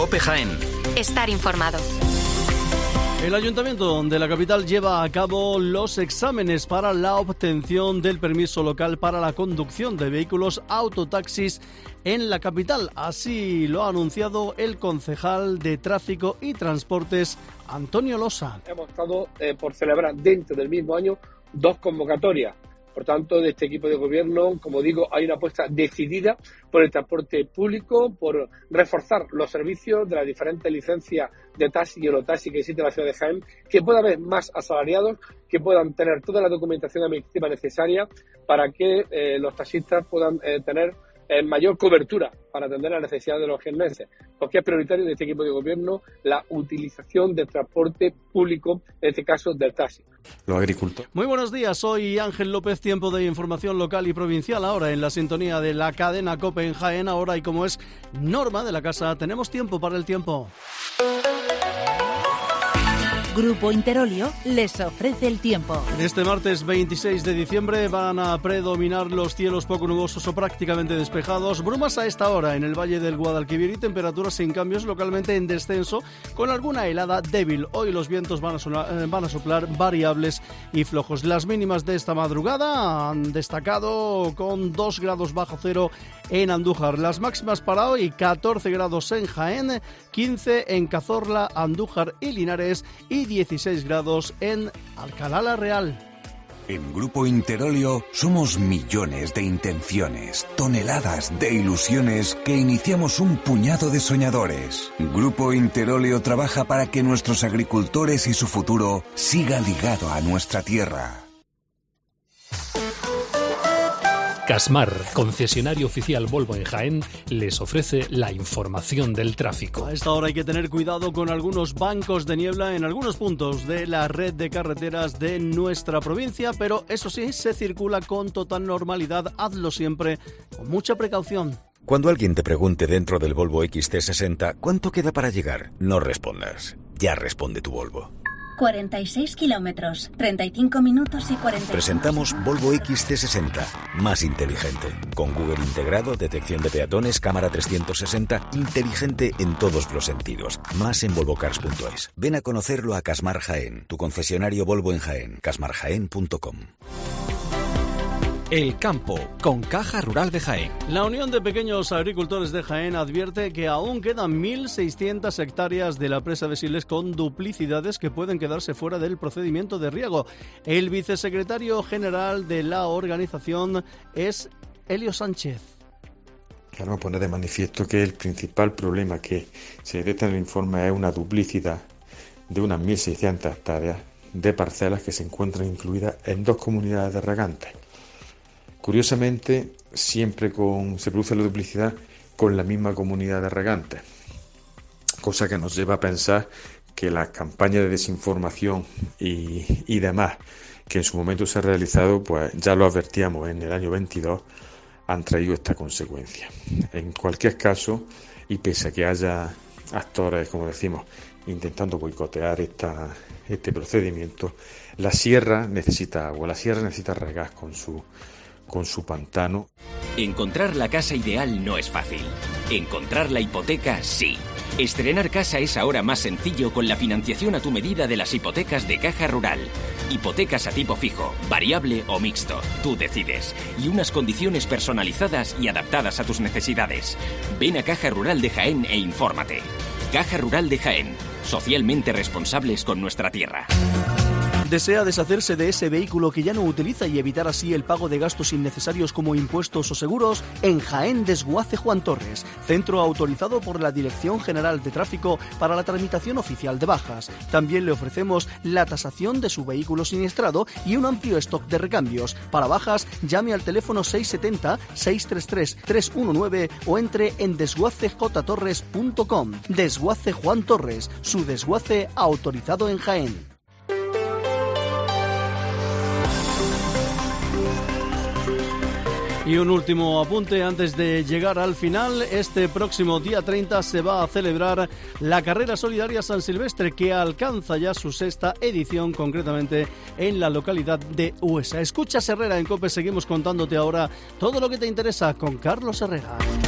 COPE Jaén. Estar informado. El Ayuntamiento de la capital lleva a cabo los exámenes para la obtención del permiso local para la conducción de vehículos autotaxis en la capital. Así lo ha anunciado el concejal de Tráfico y Transportes, Antonio Losa. Hemos estado por celebrar dentro del mismo año 2 convocatorias. Por tanto, de este equipo de gobierno, como digo, hay una apuesta decidida por el transporte público, por reforzar los servicios de las diferentes licencias de taxi y orotaxi que existe en la ciudad de Jaén, que pueda haber más asalariados, que puedan tener toda la documentación administrativa necesaria para que los taxistas puedan tener mayor cobertura para atender las necesidades de los jiennenses, porque es prioritario de este equipo de gobierno la utilización del transporte público, en este caso del taxi. Los agricultores. Muy buenos días, soy Ángel López, tiempo de información local y provincial, ahora en la sintonía de la cadena COPE en Jaén, ahora y como es norma de la casa, tenemos tiempo para el tiempo. Grupo Interolio les ofrece el tiempo. Este martes 26 de diciembre van a predominar los cielos poco nubosos o prácticamente despejados. Brumas a esta hora en el Valle del Guadalquivir y temperaturas sin cambios, localmente en descenso, con alguna helada débil. Hoy los vientos van a soplar variables y flojos. Las mínimas de esta madrugada han destacado con 2 grados bajo cero en Andújar. Las máximas para hoy, 14 grados en Jaén, 15 en Cazorla, Andújar y Linares y 16 grados en Alcalá la Real. En Grupo Interolio somos millones de intenciones, toneladas de ilusiones que iniciamos un puñado de soñadores. Grupo Interolio trabaja para que nuestros agricultores y su futuro siga ligado a nuestra tierra. Casmar, concesionario oficial Volvo en Jaén, les ofrece la información del tráfico. A esta hora hay que tener cuidado con algunos bancos de niebla en algunos puntos de la red de carreteras de nuestra provincia, pero eso sí, se circula con total normalidad. Hazlo siempre con mucha precaución. Cuando alguien te pregunte dentro del Volvo XC60 ¿cuánto queda para llegar? No respondas. Ya responde tu Volvo. 46 kilómetros, 35 minutos y 40. Presentamos Volvo XC60, más inteligente. Con Google integrado, detección de peatones, cámara 360, inteligente en todos los sentidos. Más en volvocars.es. Ven a conocerlo a Casmar Jaén, tu concesionario Volvo en Jaén, casmarjaén.com. El campo, con Caja Rural de Jaén. La Unión de Pequeños Agricultores de Jaén advierte que aún quedan 1.600 hectáreas de la presa de Siles con duplicidades que pueden quedarse fuera del procedimiento de riego. El vicesecretario general de la organización es Elio Sánchez. Queremos poner de manifiesto que el principal problema que se detecta en el informe es una duplicidad de unas 1.600 hectáreas de parcelas que se encuentran incluidas en 2 comunidades de regantes. Curiosamente, siempre se produce la duplicidad con la misma comunidad de regantes, cosa que nos lleva a pensar que las campañas de desinformación y demás que en su momento se han realizado, pues ya lo advertíamos en el año 22, han traído esta consecuencia. En cualquier caso, y pese a que haya actores, como decimos, intentando boicotear este procedimiento, la sierra necesita agua, la sierra necesita regar con su pantano. Encontrar la casa ideal no es fácil. Encontrar la hipoteca, sí. Estrenar casa es ahora más sencillo con la financiación a tu medida de las hipotecas de Caja Rural. Hipotecas a tipo fijo, variable o mixto. Tú decides. Y unas condiciones personalizadas y adaptadas a tus necesidades. Ven a Caja Rural de Jaén e infórmate. Caja Rural de Jaén. Socialmente responsables con nuestra tierra. ¿Desea deshacerse de ese vehículo que ya no utiliza y evitar así el pago de gastos innecesarios como impuestos o seguros? En Jaén Desguace Juan Torres, centro autorizado por la Dirección General de Tráfico para la tramitación oficial de bajas. También le ofrecemos la tasación de su vehículo siniestrado y un amplio stock de recambios. Para bajas, llame al teléfono 670-633-319 o entre en desguacejtorres.com. Desguace Juan Torres, su desguace autorizado en Jaén. Y un último apunte antes de llegar al final. Este próximo día 30 se va a celebrar la Carrera Solidaria San Silvestre, que alcanza ya su 6ª edición, concretamente en la localidad de Huesa. Escucha Herrera en COPE, seguimos contándote ahora todo lo que te interesa con Carlos Herrera.